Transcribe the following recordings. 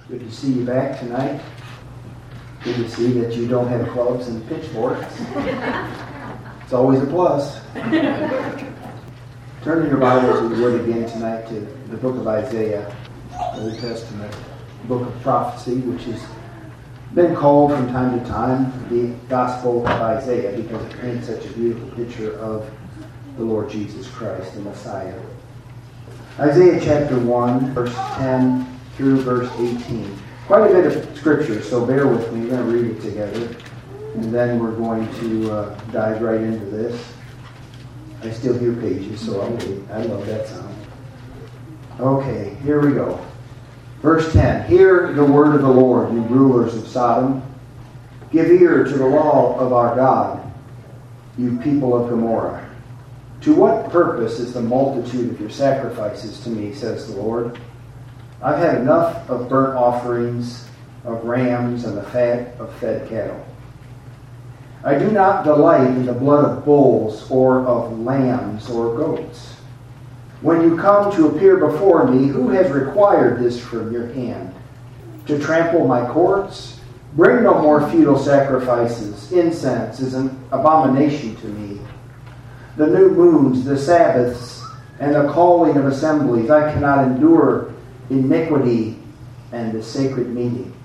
Good to see you back tonight. Good to see that you don't have clubs and pitchforks. It's always a plus. Turn in your Bibles, if you would, again tonight to the book of Isaiah, Old Testament book of prophecy, which has been called from time to time the Gospel of Isaiah because it paints such a beautiful picture of the Lord Jesus Christ, the Messiah. Isaiah chapter 1, verse 10 through verse 18. Quite a bit of scripture, so bear with me. We're going to read it together. And then we're going to dive right into this. I still hear pages, so I'll wait. I love that sound. Okay, here we go. Verse 10. Hear the word of the Lord, you rulers of Sodom. Give ear to the law of our God, you people of Gomorrah. To what purpose is the multitude of your sacrifices to me, says the Lord? I've had enough of burnt offerings, of rams, and the fat of fed cattle. I do not delight in the blood of bulls or of lambs or goats. When you come to appear before me, who has required this from your hand? To trample my courts? Bring no more futile sacrifices. Incense is an abomination to me. The new moons, the Sabbaths, and the calling of assemblies, I cannot endure iniquity and the sacred meeting.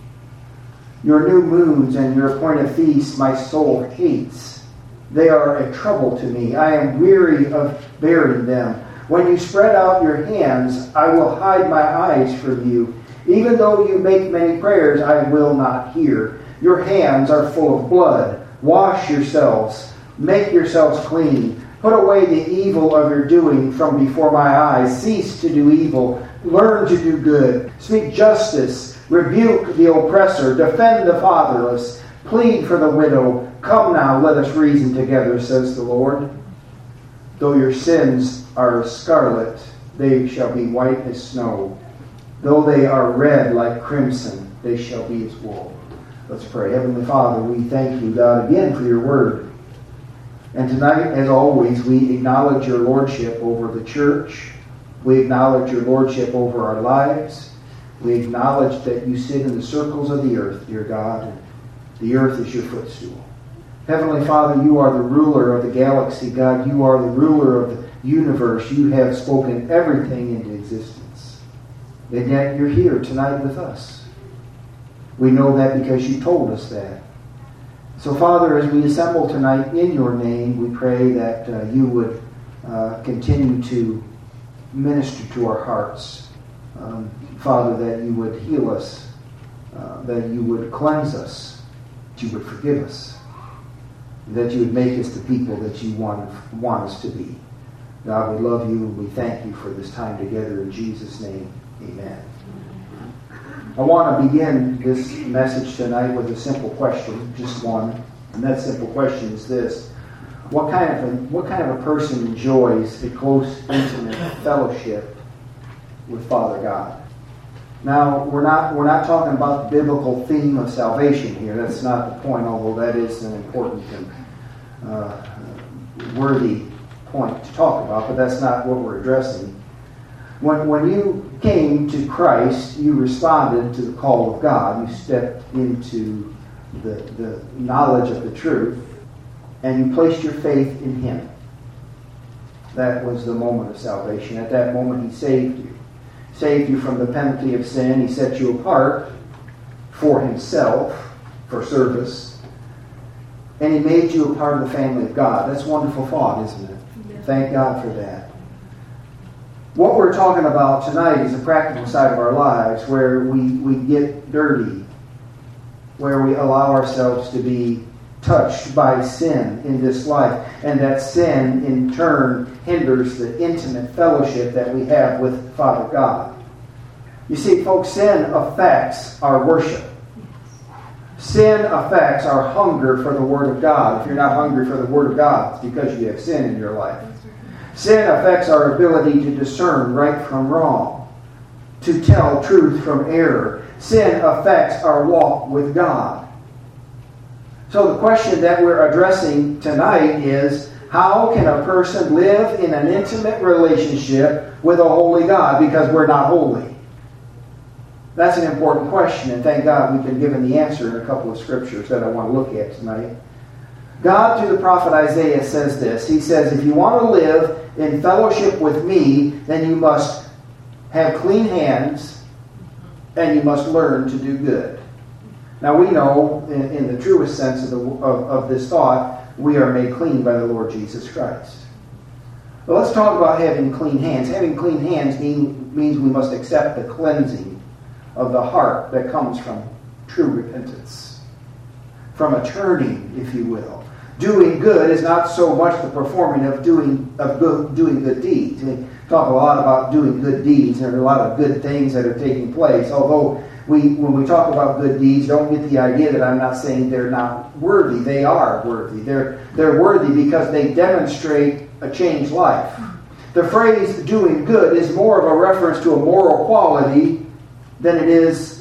Your new moons and your appointed feasts my soul hates. They are a trouble to me. I am weary of bearing them. When you spread out your hands, I will hide my eyes from you. Even though you make many prayers, I will not hear. Your hands are full of blood. Wash yourselves. Make yourselves clean. Put away the evil of your doing from before my eyes. Cease to do evil. Learn to do good. Speak justice. Rebuke the oppressor. Defend the fatherless. Plead for the widow. Come now, let us reason together, says the Lord. Though your sins are as scarlet, they shall be white as snow. Though they are red like crimson, they shall be as wool. Let's pray. Heavenly Father, we thank you, God, again for your word. And tonight, as always, we acknowledge your lordship over the church. We acknowledge your lordship over our lives. We acknowledge that you sit in the circles of the earth, dear God, and the earth is your footstool. Heavenly Father, you are the ruler of the galaxy, God. You are the ruler of the universe. You have spoken everything into existence. And yet you're here tonight with us. We know that because you told us that. So, Father, as we assemble tonight in your name, we pray that you would continue to minister to our hearts. Father, that you would heal us, that you would cleanse us, that you would forgive us, that you would make us the people that you want us to be. God, we love you and we thank you for this time together. In Jesus' name, amen. I want to begin this message tonight with a simple question, just one. And that simple question is this. What kind of a person enjoys a close, intimate fellowship with Father God? Now, we're not talking about the biblical theme of salvation here. That's not the point, although that is an important and worthy point to talk about, but that's not what we're addressing. When you came to Christ, you responded to the call of God. You stepped into the knowledge of the truth, and you placed your faith in Him. That was the moment of salvation. At that moment, He saved you. Saved you from the penalty of sin. He set you apart for Himself, for service. And He made you a part of the family of God. That's a wonderful thought, isn't it? Yeah. Thank God for that. What we're talking about tonight is a practical side of our lives where we get dirty, where we allow ourselves to be touched by sin in this life. And that sin, in turn, hinders the intimate fellowship that we have with Father God. You see, folks, sin affects our worship. Sin affects our hunger for the Word of God. If you're not hungry for the Word of God, it's because you have sin in your life. Sin affects our ability to discern right from wrong, to tell truth from error. Sin affects our walk with God. So the question that we're addressing tonight is, how can a person live in an intimate relationship with a holy God? Because we're not holy. That's an important question, and thank God we've been given the answer in a couple of scriptures that I want to look at tonight. God, through the prophet Isaiah, says this. He says, if you want to live in fellowship with me, then you must have clean hands and you must learn to do good. Now we know, in the truest sense of this thought, we are made clean by the Lord Jesus Christ. But let's talk about having clean hands. Having clean hands means we must accept the cleansing of the heart that comes from true repentance, from a turning, if you will. Doing good is not so much the performing of doing good deeds. We talk a lot about doing good deeds. There are a lot of good things that are taking place. Although when we talk about good deeds, don't get the idea that I'm not saying they're not worthy. They are worthy. They're worthy because they demonstrate a changed life. The phrase doing good is more of a reference to a moral quality than it is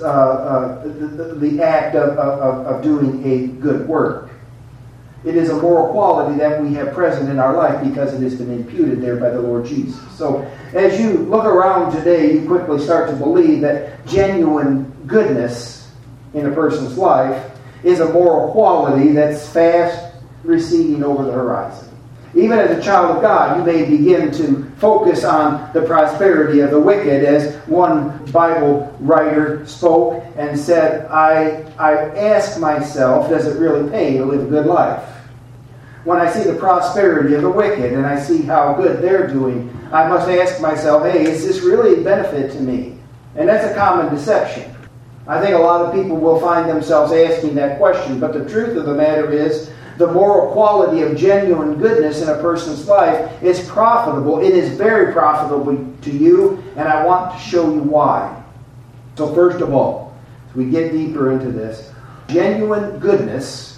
the act of doing a good work. It is a moral quality that we have present in our life because it has been imputed there by the Lord Jesus. So as you look around today, you quickly start to believe that genuine goodness in a person's life is a moral quality that's fast receding over the horizon. Even as a child of God, you may begin to focus on the prosperity of the wicked, as one Bible writer spoke and said, I ask myself, does it really pay to live a good life? When I see the prosperity of the wicked and I see how good they're doing, I must ask myself, hey, is this really a benefit to me? And that's a common deception. I think a lot of people will find themselves asking that question, but the truth of the matter is, the moral quality of genuine goodness in a person's life is profitable. It is very profitable to you, and I want to show you why. So first of all, as we get deeper into this, genuine goodness,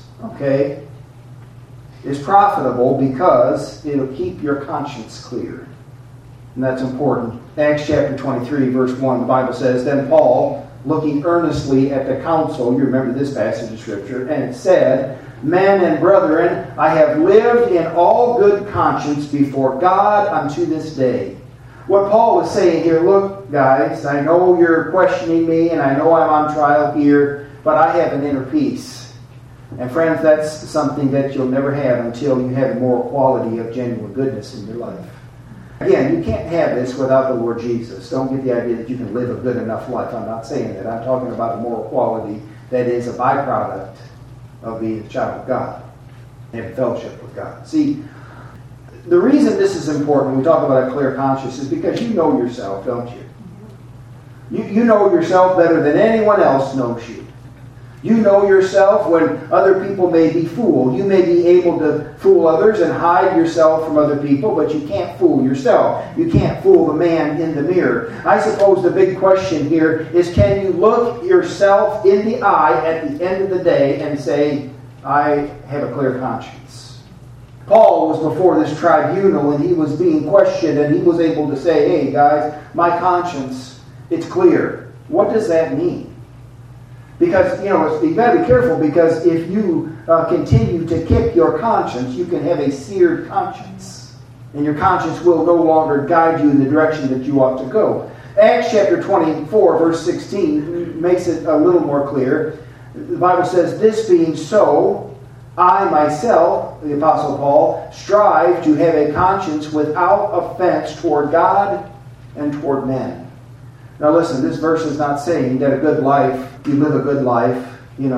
is profitable because it'll keep your conscience clear. And that's important. Acts chapter 23, verse 1, the Bible says, then Paul, looking earnestly at the council, you remember this passage of Scripture, and it said, men and brethren, I have lived in all good conscience before God unto this day. What Paul was saying here, look, guys, I know you're questioning me, and I know I'm on trial here, but I have an inner peace. And friends, that's something that you'll never have until you have a moral quality of genuine goodness in your life. Again, you can't have this without the Lord Jesus. Don't get the idea that you can live a good enough life. I'm not saying that. I'm talking about a moral quality that is a byproduct of being a child of God and in fellowship with God. See, the reason this is important when we talk about a clear conscience is because you know yourself, don't you? You know yourself better than anyone else knows you. You know yourself when other people may be fooled. You may be able to fool others and hide yourself from other people, but you can't fool yourself. You can't fool the man in the mirror. I suppose the big question here is, can you look yourself in the eye at the end of the day and say, I have a clear conscience? Paul was before this tribunal and he was being questioned and he was able to say, hey guys, my conscience, it's clear. What does that mean? Because, you've got to be careful, because if you continue to kick your conscience, you can have a seared conscience. And your conscience will no longer guide you in the direction that you ought to go. Acts chapter 24, verse 16 makes it a little more clear. The Bible says, this being so, I myself, the Apostle Paul, strive to have a conscience without offense toward God and toward men. Now listen, this verse is not saying that a good life, you live a good life, you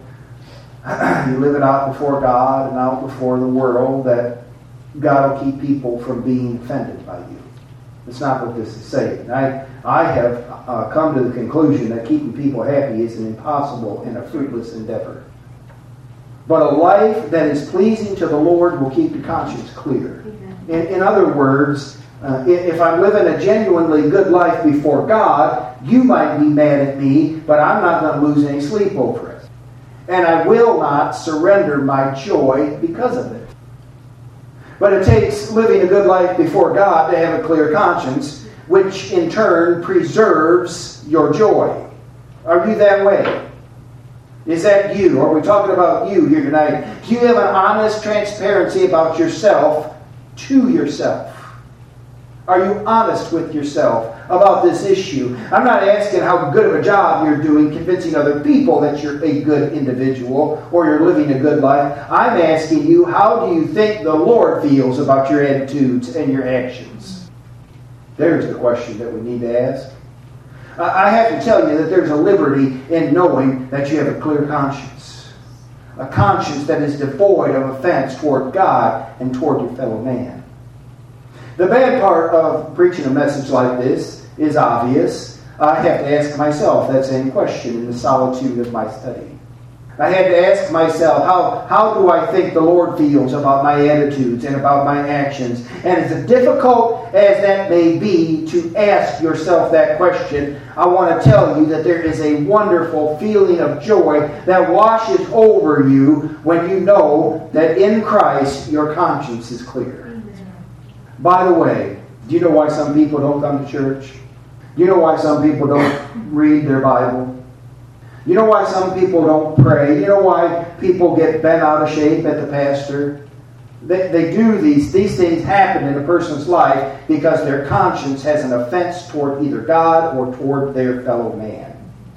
live it out before God and out before the world, that God will keep people from being offended by you. That's not what this is saying. I have come to the conclusion that keeping people happy is an impossible and a fruitless endeavor. But a life that is pleasing to the Lord will keep your conscience clear. In other words, if I'm living a genuinely good life before God, you might be mad at me, but I'm not going to lose any sleep over it. And I will not surrender my joy because of it. But it takes living a good life before God to have a clear conscience, which in turn preserves your joy. Are you that way? Is that you? Are we talking about you here tonight? Do you have an honest transparency about yourself to yourself? Are you honest with yourself about this issue? I'm not asking how good of a job you're doing convincing other people that you're a good individual or you're living a good life. I'm asking you, how do you think the Lord feels about your attitudes and your actions? There's the question that we need to ask. I have to tell you that there's a liberty in knowing that you have a clear conscience. A conscience that is devoid of offense toward God and toward your fellow man. The bad part of preaching a message like this is obvious. I have to ask myself that same question in the solitude of my study. I had to ask myself, how do I think the Lord feels about my attitudes and about my actions? And as difficult as that may be to ask yourself that question, I want to tell you that there is a wonderful feeling of joy that washes over you when you know that in Christ your conscience is clear. By the way, do you know why some people don't come to church? Do you know why some people don't read their Bible? You know why some people don't pray? You know why people get bent out of shape at the pastor? They do these things happen in a person's life because their conscience has an offense toward either God or toward their fellow man.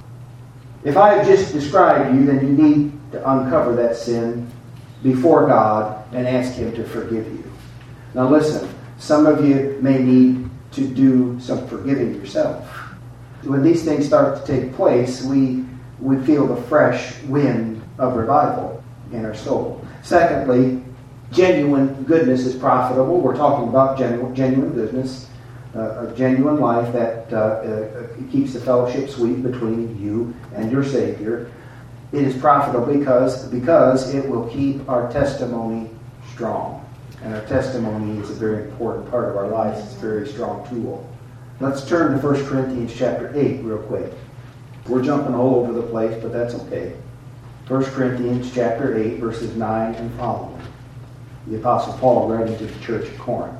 If I have just described you, then you need to uncover that sin before God and ask Him to forgive you. Now listen, some of you may need to do some forgiving yourself. When these things start to take place, we feel the fresh wind of revival in our soul. Secondly, genuine goodness is profitable. We're talking about genuine goodness, a genuine life that keeps the fellowship sweet between you and your Savior. It is profitable because it will keep our testimony strong. And our testimony is a very important part of our lives. It's a very strong tool. Let's turn to 1 Corinthians chapter 8 real quick. We're jumping all over the place, but that's okay. 1 Corinthians chapter 8, verses 9 and following. The Apostle Paul writing to the church of Corinth.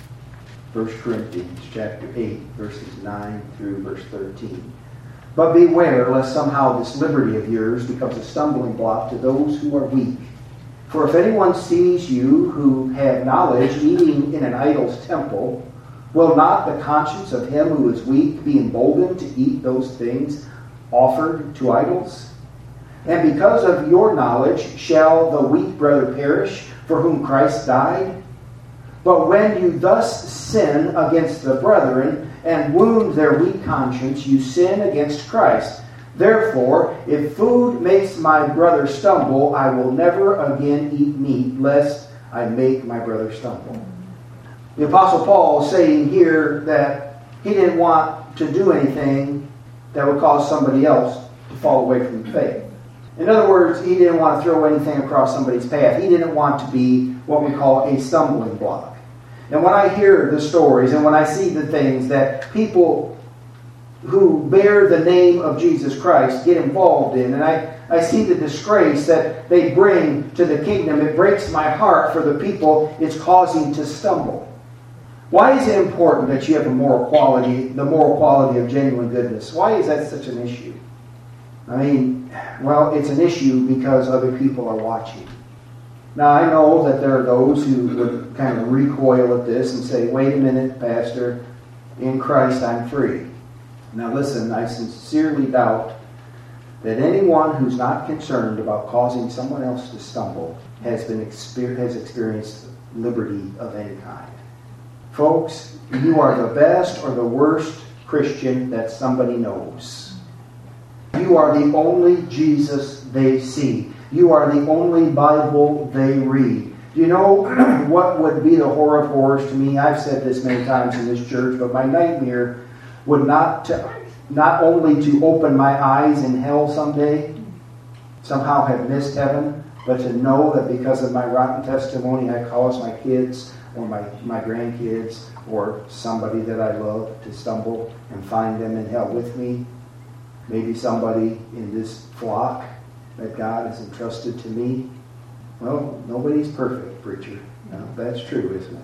1 Corinthians chapter 8, verses 9 through verse 13. But beware lest somehow this liberty of yours becomes a stumbling block to those who are weak. For if anyone sees you who have knowledge eating in an idol's temple, will not the conscience of him who is weak be emboldened to eat those things offered to idols? And because of your knowledge shall the weak brother perish, for whom Christ died? But when you thus sin against the brethren and wound their weak conscience, you sin against Christ. Therefore, if food makes my brother stumble, I will never again eat meat, lest I make my brother stumble. The Apostle Paul is saying here that he didn't want to do anything that would cause somebody else to fall away from the faith. In other words, he didn't want to throw anything across somebody's path. He didn't want to be what we call a stumbling block. And when I hear the stories and when I see the things that people who bear the name of Jesus Christ get involved in, and I see the disgrace that they bring to the kingdom, it breaks my heart for the people it's causing to stumble. Why is it important that you have the moral quality of genuine goodness? Why is that such an issue? I mean, well, it's an issue because other people are watching. Now, I know that there are those who would kind of recoil at this and say, wait a minute, Pastor, in Christ I'm free. Now listen, I sincerely doubt that anyone who's not concerned about causing someone else to stumble has experienced liberty of any kind. Folks, you are the best or the worst Christian that somebody knows. You are the only Jesus they see. You are the only Bible they read. You know what would be the horror of horrors to me? I've said this many times in this church, but my nightmare would not only to open my eyes in hell someday, somehow have missed heaven, but to know that because of my rotten testimony I cause my kids or my grandkids or somebody that I love to stumble and find them in hell with me. Maybe somebody in this flock that God has entrusted to me. Well, nobody's perfect, preacher. No, that's true, isn't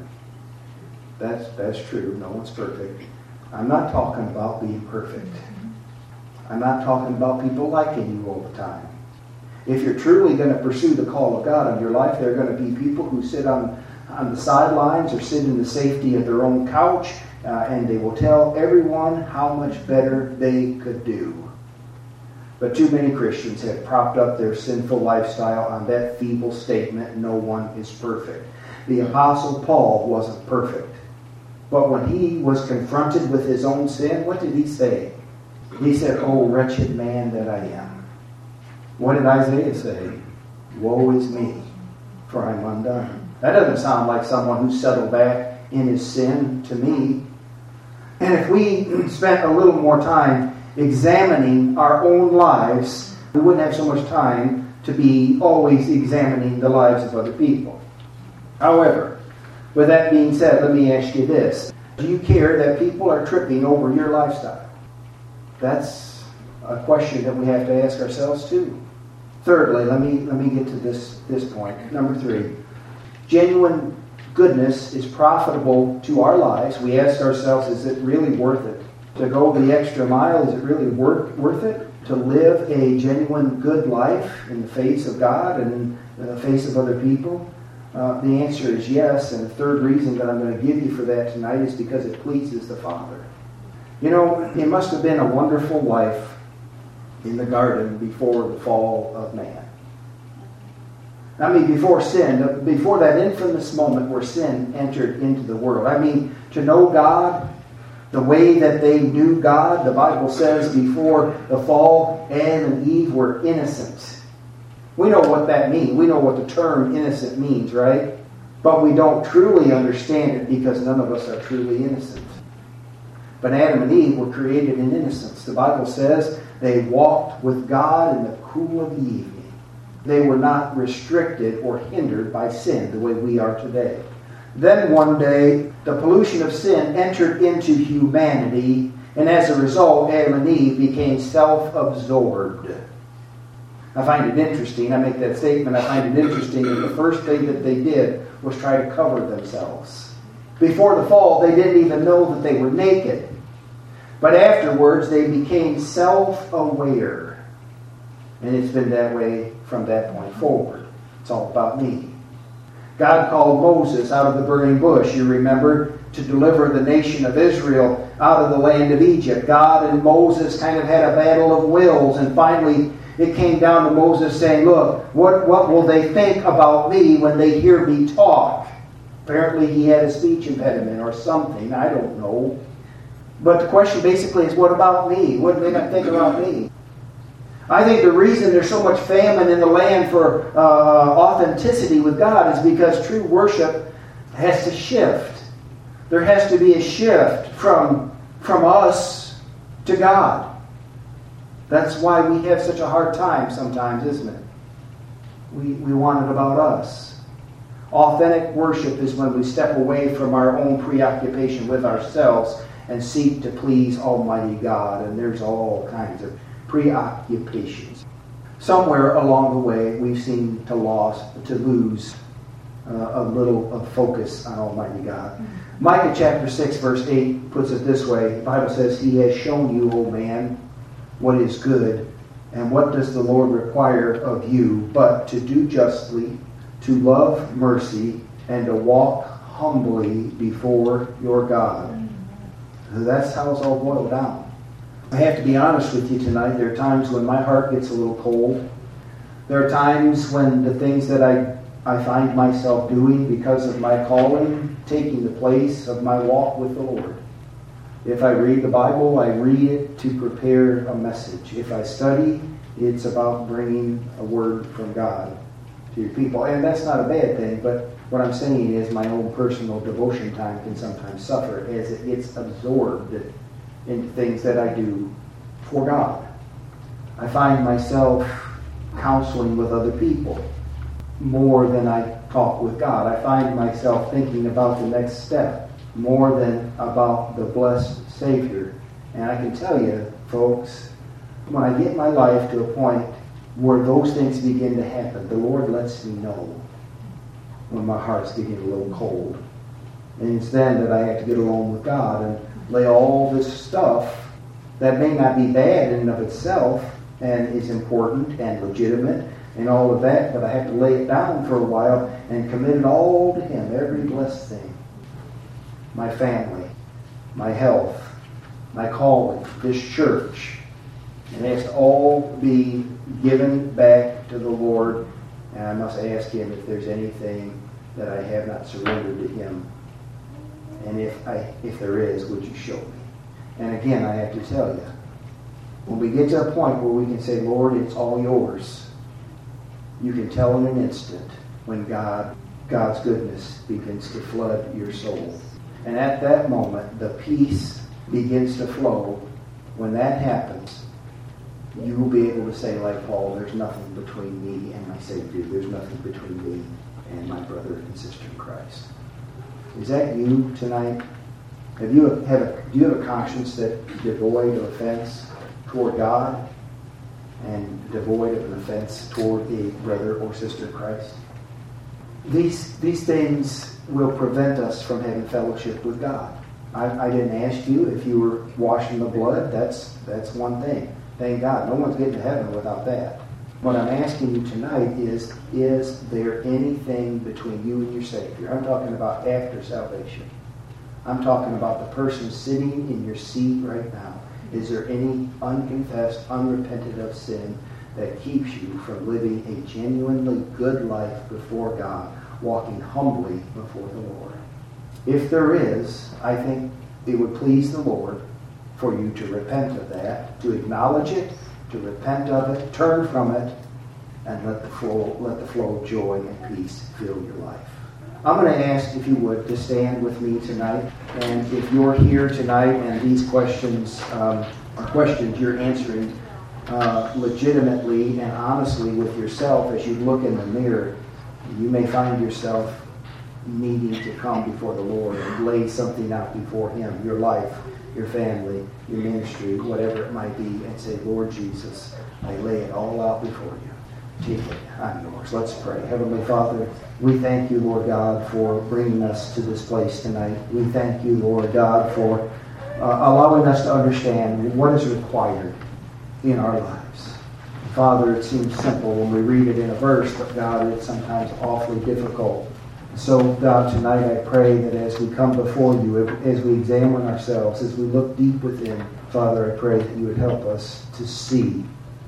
it? That's true. No one's perfect. I'm not talking about being perfect. I'm not talking about people liking you all the time. If you're truly going to pursue the call of God on your life, there are going to be people who sit on the sidelines or sit in the safety of their own couch and they will tell everyone how much better they could do. But too many Christians have propped up their sinful lifestyle on that feeble statement, no one is perfect. The Apostle Paul wasn't perfect. But when he was confronted with his own sin, what did he say? He said, "Oh, wretched man that I am." What did Isaiah say? "Woe is me, for I'm undone." That doesn't sound like someone who settled back in his sin to me. And if we spent a little more time examining our own lives, we wouldn't have so much time to be always examining the lives of other people. However, with that being said, let me ask you this. Do you care that people are tripping over your lifestyle? That's a question that we have to ask ourselves too. Thirdly, let me get to this point. Number 3. Genuine goodness is profitable to our lives. We ask ourselves, is it really worth it? To go the extra mile, is it really worth it? To live a genuine good life in the face of God and in the face of other people? The answer is yes, and the third reason that I'm going to give you for that tonight is because it pleases the Father. You know, it must have been a wonderful life in the garden before the fall of man. I mean, before sin, before that infamous moment where sin entered into the world. I mean, to know God the way that they knew God, the Bible says before the fall, Adam and Eve were innocent. We know what that means. We know what the term innocent means, right? But we don't truly understand it because none of us are truly innocent. But Adam and Eve were created in innocence. The Bible says they walked with God in the cool of the evening. They were not restricted or hindered by sin the way we are today. Then one day, the pollution of sin entered into humanity, and as a result, Adam and Eve became self-absorbed. I find it interesting, I make that statement, I find it interesting that the first thing that they did was try to cover themselves. Before the fall, they didn't even know that they were naked. But afterwards, they became self-aware. And it's been that way from that point forward. It's all about me. God called Moses out of the burning bush, you remember, to deliver the nation of Israel out of the land of Egypt. God and Moses kind of had a battle of wills, and finally it came down to Moses saying, look, what will they think about me when they hear me talk? Apparently he had a speech impediment or something, I don't know. But the question basically is, what about me? What are they going to think about me? I think the reason there's so much famine in the land for authenticity with God is because true worship has to shift. There has to be a shift from us to God. That's why we have such a hard time sometimes, isn't it? We want it about us. Authentic worship is when we step away from our own preoccupation with ourselves and seek to please Almighty God. And there's all kinds of preoccupations. Somewhere along the way, we've seemed to lose a little of focus on Almighty God. Micah chapter 6, verse 8 puts it this way. The Bible says, He has shown you, O man, what is good, and what does the Lord require of you, but to do justly, to love mercy, and to walk humbly before your God. That's how it's all boiled down. I have to be honest with you tonight. There are times when my heart gets a little cold. There are times when the things that I find myself doing because of my calling, taking the place of my walk with the Lord. If I read the Bible, I read it to prepare a message. If I study, it's about bringing a word from God to your people. And that's not a bad thing, but what I'm saying is my own personal devotion time can sometimes suffer as it gets absorbed into things that I do for God. I find myself counseling with other people more than I talk with God. I find myself thinking about the next step more than about the blessed Savior. And I can tell you, folks, when I get my life to a point where those things begin to happen, the Lord lets me know when my heart's getting a little cold. And it's then that I have to get alone with God and lay all this stuff that may not be bad in and of itself and is important and legitimate and all of that, but I have to lay it down for a while and commit it all to Him, every blessed thing. My family, my health, my calling, this church. And it has to all be given back to the Lord. And I must ask Him if there's anything that I have not surrendered to Him. And if there is, would you show me? And again, I have to tell you, when we get to a point where we can say, Lord, it's all yours, you can tell in an instant when God's goodness begins to flood your soul. And at that moment, the peace begins to flow. When that happens, you will be able to say, like Paul, there's nothing between me and my Savior. There's nothing between me and my brother and sister in Christ. Is that you tonight? Do you have a conscience that's devoid of offense toward God and devoid of an offense toward a brother or sister in Christ? These things will prevent us from having fellowship with God. I didn't ask you if you were washing the blood. That's one thing. Thank God. No one's getting to heaven without that. What I'm asking you tonight is there anything between you and your Savior? I'm talking about after salvation. I'm talking about the person sitting in your seat right now. Is there any unconfessed, unrepented of sin that keeps you from living a genuinely good life before God, walking humbly before the Lord? If there is, I think it would please the Lord for you to repent of that, to acknowledge it, to repent of it, turn from it, and let the flow of joy and peace fill your life. I'm going to ask, if you would, to stand with me tonight. And if you're here tonight and these questions are questions you're answering legitimately and honestly with yourself as you look in the mirror, you may find yourself needing to come before the Lord and lay something out before Him, your life, your family, your ministry, whatever it might be, and say, Lord Jesus, I lay it all out before you. Take it, I'm yours. Let's pray. Heavenly Father, we thank you, Lord God, for bringing us to this place tonight. We thank you, Lord God, for allowing us to understand what is required in our lives. Father, it seems simple when we read it in a verse, but God, it's sometimes awfully difficult. So, God, tonight I pray that as we come before you, as we examine ourselves, as we look deep within, Father, I pray that you would help us to see,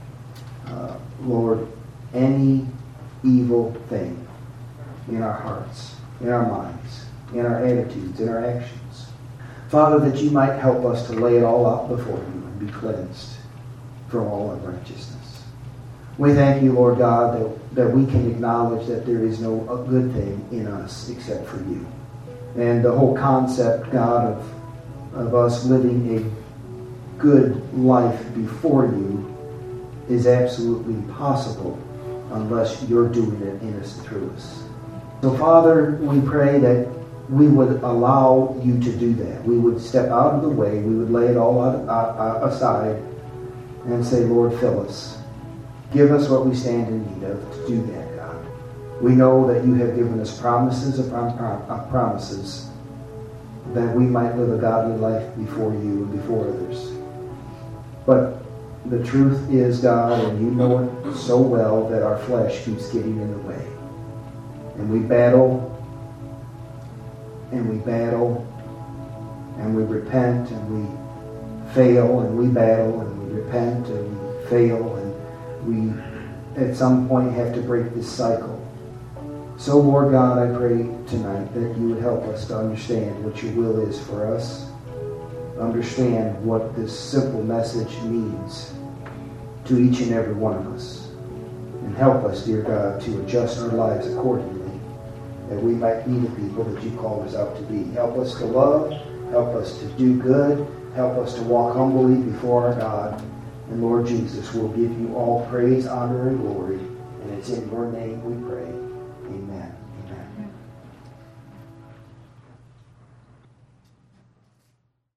Lord, any evil thing in our hearts, in our minds, in our attitudes, in our actions. Father, that you might help us to lay it all out before you and be cleansed from all unrighteousness. We thank you, Lord God, that we can acknowledge that there is no good thing in us except for you. And the whole concept, God, of us living a good life before you is absolutely impossible unless you're doing it in us and through us. So, Father, we pray that we would allow you to do that. We would step out of the way. We would lay it all aside and say, Lord, fill us. Give us what we stand in need of to do that, God. We know that you have given us promises upon promises that we might live a godly life before you and before others. But the truth is, God, and you know it so well, that our flesh keeps getting in the way. And we battle, and we battle, and we repent, and we fail, and we battle, and we repent, and we fail, and we at some point have to break this cycle. So, Lord God, I pray tonight that you would help us to understand what your will is for us, understand what this simple message means to each and every one of us, and help us, dear God, to adjust our lives accordingly, that we might be the people that you called us out to be. Help us to love, help us to do good, help us to walk humbly before our God. And Lord Jesus, we'll give you all praise, honor, and glory. And it's in your name we pray.